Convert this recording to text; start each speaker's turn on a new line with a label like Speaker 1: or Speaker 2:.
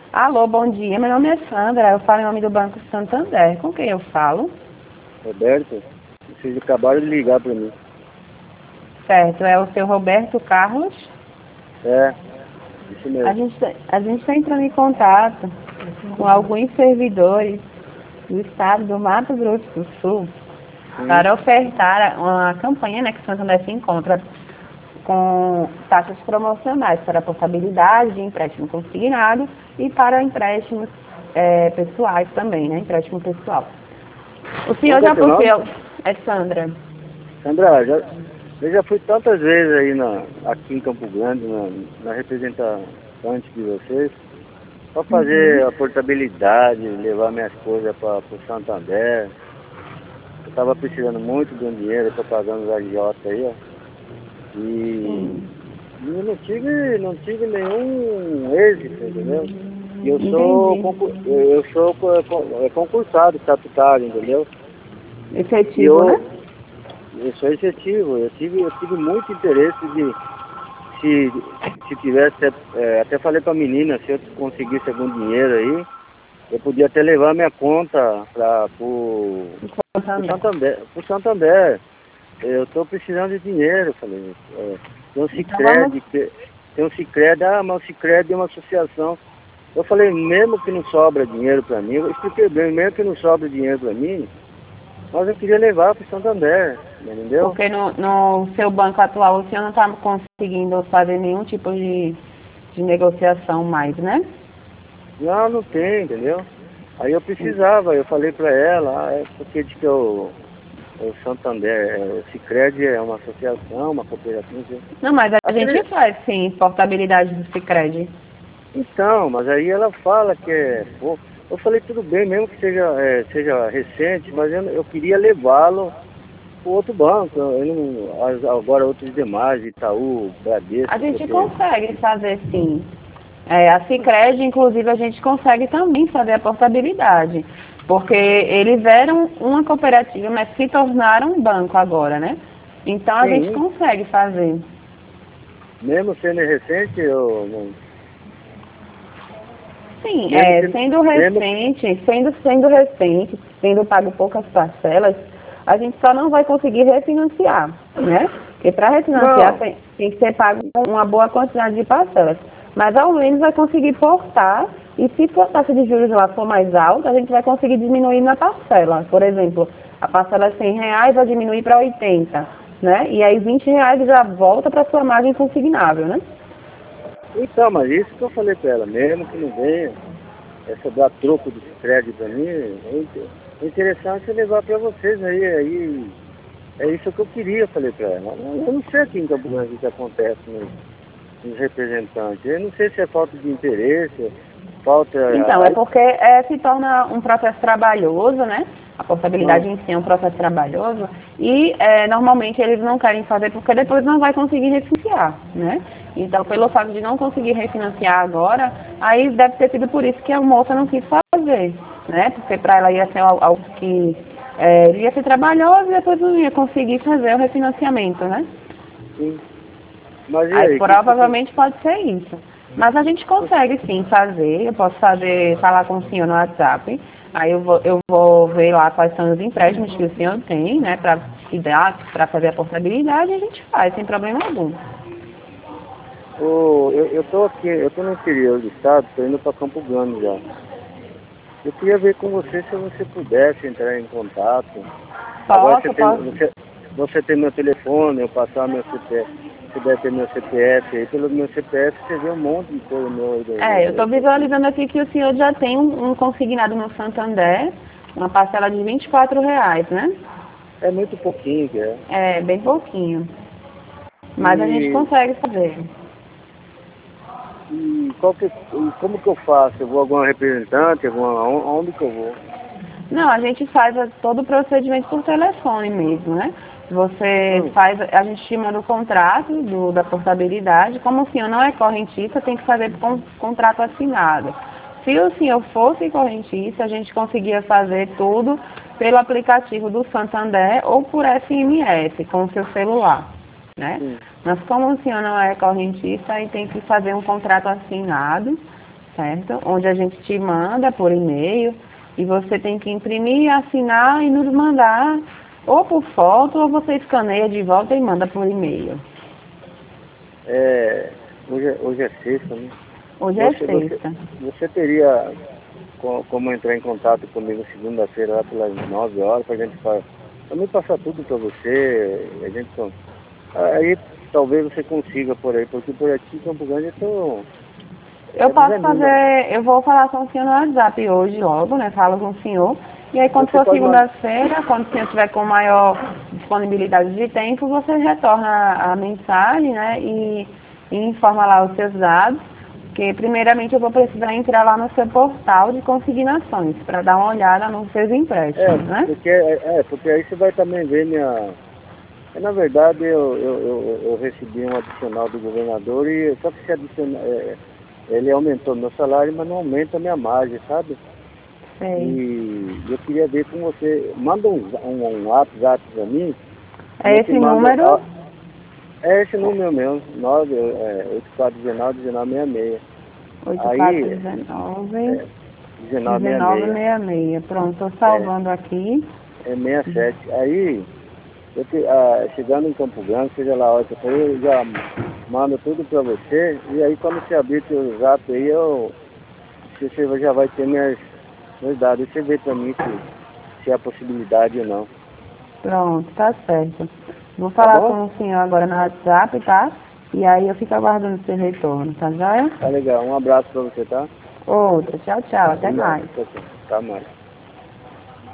Speaker 1: Alô, bom dia. Meu nome é Sandra. Eu falo em nome do Banco Santander. Com quem eu falo?
Speaker 2: Roberto, vocês acabaram de ligar para mim.
Speaker 1: Certo, é o seu Roberto Carlos.
Speaker 2: É, isso
Speaker 1: A
Speaker 2: mesmo.
Speaker 1: gente está entrando em contato com alguns servidores do estado do Mato Grosso do Sul
Speaker 2: Sim.
Speaker 1: para ofertar uma campanha, né, que o Santander se encontra com taxas promocionais para portabilidade de empréstimo consignado e para empréstimos pessoais também, né, empréstimo pessoal. O senhor
Speaker 2: Qual que é
Speaker 1: já
Speaker 2: seu nome?
Speaker 1: possuiu, é Sandra.
Speaker 2: Sandra, eu já fui tantas vezes aí aqui em Campo Grande, na representante de vocês, para fazer a portabilidade, levar minhas coisas para o Santander. Eu estava precisando muito de um dinheiro, estou pagando os agiota aí, ó. E
Speaker 1: Sim,
Speaker 2: eu não tive nenhum êxito, entendeu? E
Speaker 1: entendi.
Speaker 2: eu sou concursado estatutário, entendeu? E
Speaker 1: Efetivo, né?
Speaker 2: eu sou efetivo, eu tive muito interesse de, se tivesse, até falei para a menina, se eu conseguisse algum dinheiro aí, eu podia até levar minha conta para o
Speaker 1: Santander.
Speaker 2: Santander, pro Santander. Eu estou precisando de dinheiro, eu falei, tem um
Speaker 1: Então vamos.
Speaker 2: Sicredi, mas o Sicredi é uma associação. Eu falei, mesmo que não sobra dinheiro para mim, eu expliquei bem, mesmo que não sobra dinheiro para mim, mas eu queria levar para o Santander, entendeu?
Speaker 1: Porque no seu banco atual o senhor não está conseguindo fazer nenhum tipo de negociação mais, né?
Speaker 2: Não tem, entendeu? Aí eu precisava, eu falei para ela, é porque diz que o Santander, o Sicredi é uma associação, uma cooperativa.
Speaker 1: Não, mas a gente
Speaker 2: Aquele,
Speaker 1: faz sim portabilidade do Sicredi.
Speaker 2: então, mas aí ela fala que é pouco. Eu falei, tudo bem, mesmo que seja recente, mas eu queria levá-lo para outro banco. Agora outros demais, Itaú,
Speaker 1: A
Speaker 2: Bradesco, que eu
Speaker 1: gente
Speaker 2: tenho.
Speaker 1: consegue fazer sim. A Sicredi, inclusive, a gente consegue também fazer a portabilidade. Porque eles eram uma cooperativa, mas se tornaram um banco agora, né? Então a gente
Speaker 2: Sim,
Speaker 1: consegue fazer.
Speaker 2: mesmo sendo recente, eu não.
Speaker 1: Sim,
Speaker 2: Mesmo que. Mesmo,
Speaker 1: sendo pago poucas parcelas, a gente só não vai conseguir refinanciar, né? Porque para refinanciar
Speaker 2: não,
Speaker 1: tem que ser pago uma boa quantidade de parcelas. Mas ao menos vai conseguir portar, e se a taxa de juros lá for mais alta, a gente vai conseguir diminuir na parcela. Por exemplo, a parcela é R$ 100 vai diminuir para 80, né? E aí R$ 20 já volta para sua margem consignável, né?
Speaker 2: então, mas isso que eu falei para ela, mesmo que não venha, essa dar troco de crédito para mim, é interessante eu levar para vocês aí é isso que eu queria, eu falei para ela. Eu não sei aqui em Campo Grande o que acontece nos representantes, eu não sei se é falta de interesse, falta.
Speaker 1: Então, é porque se torna um processo trabalhoso, né? A portabilidade
Speaker 2: Não,
Speaker 1: em si é um processo trabalhoso e normalmente eles não querem fazer porque depois não vai conseguir refinanciar, né? Então, pelo fato de não conseguir refinanciar agora, aí deve ter sido por isso que a moça não quis fazer, né? Porque para ela ia ser algo que ia ser trabalhoso e depois não ia conseguir fazer o refinanciamento, né?
Speaker 2: sim. Mas e
Speaker 1: Aí
Speaker 2: aí,
Speaker 1: provavelmente pode ser isso. Mas a gente consegue sim fazer, eu posso falar com o senhor no WhatsApp, aí eu vou ver lá quais são os empréstimos que o senhor tem, né, para fazer a portabilidade e a gente faz, sem problema algum.
Speaker 2: eu tô aqui, eu tô no interior do estado, tô indo para Campo Grande já. Eu queria ver com você se você pudesse entrar em contato. Agora
Speaker 1: Posso.
Speaker 2: você tem meu telefone, eu passar meu CPF, se puder ter meu CPF aí, pelo meu CPF você vê um monte de coisa meu aí
Speaker 1: Eu estou visualizando aqui que o senhor já tem um consignado no Santander, uma parcela de R$ 24, né?
Speaker 2: É muito pouquinho que é.
Speaker 1: É, bem pouquinho. Mas a gente
Speaker 2: E,
Speaker 1: consegue fazer.
Speaker 2: e como que eu faço? Eu vou a alguma representante, aonde que eu vou?
Speaker 1: Não, a gente faz todo o procedimento por telefone mesmo, né? Você
Speaker 2: Hum,
Speaker 1: faz, a gente te manda o contrato da portabilidade. Como o senhor não é correntista, tem que fazer com contrato assinado. Se o senhor fosse correntista, a gente conseguia fazer tudo pelo aplicativo do Santander ou por SMS, com o seu celular, né?
Speaker 2: sim.
Speaker 1: Mas como o senhor não é correntista, aí tem que fazer um contrato assinado, certo? Onde a gente te manda por e-mail e você tem que imprimir, assinar e nos mandar ou por foto ou você escaneia de volta e manda por e-mail.
Speaker 2: Hoje é sexta, né?
Speaker 1: Hoje é sexta.
Speaker 2: Você teria como entrar em contato comigo segunda-feira lá pelas 9 horas pra gente me passar tudo pra você, aí talvez você consiga por aí, porque por aqui em Campo Grande
Speaker 1: eu posso fazer, eu vou falar com o senhor no WhatsApp hoje logo, né? Falo com o senhor. E aí quando for segunda-feira, quando o senhor tiver com maior disponibilidade de tempo, você retorna a mensagem, né? E informa lá os seus dados. Porque primeiramente eu vou precisar entrar lá no seu portal de consignações para dar uma olhada nos seus empréstimos, né?
Speaker 2: Porque aí você vai também ver na verdade eu recebi um adicional do governador e só que esse adicional, ele aumentou meu salário, mas não aumenta a minha margem, sabe?
Speaker 1: Sei.
Speaker 2: E eu queria ver com você, manda um WhatsApp para mim.
Speaker 1: É esse número?
Speaker 2: É esse número mesmo, 8419-1966.
Speaker 1: 8419
Speaker 2: 1966.
Speaker 1: 1966. Pronto, estou salvando aqui.
Speaker 2: É 67. Aí, chegando em Campo Grande, seja lá a hora que eu já mando tudo para você. E aí, quando você abrir o zap aí, você já vai ter meus dados. Você vê para mim se há possibilidade ou não.
Speaker 1: Pronto, tá certo. Vou falar com o senhor agora no WhatsApp, tá? E aí eu fico aguardando o seu retorno, tá joia?
Speaker 2: Tá legal. Um abraço para você, tá?
Speaker 1: Outro. Tchau, tchau. Até mais.
Speaker 2: Tá mais.